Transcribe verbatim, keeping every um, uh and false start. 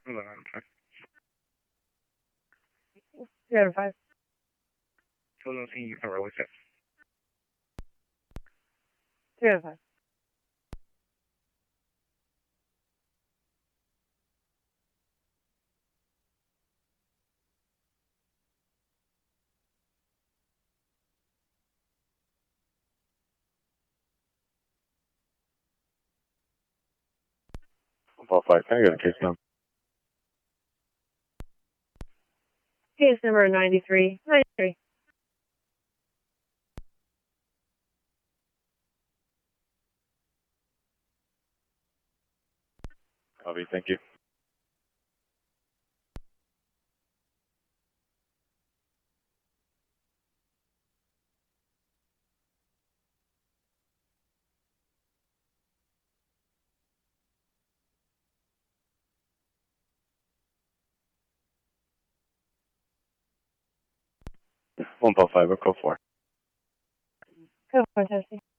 Hold on, I'm trying. Three out of five. Hold on, see you can roll with it. Three out of five. Ball five, can I get a case number? Case number ninety-three. ninety-three. Copy, thank you. One ball five, I'll call four. Code four testing.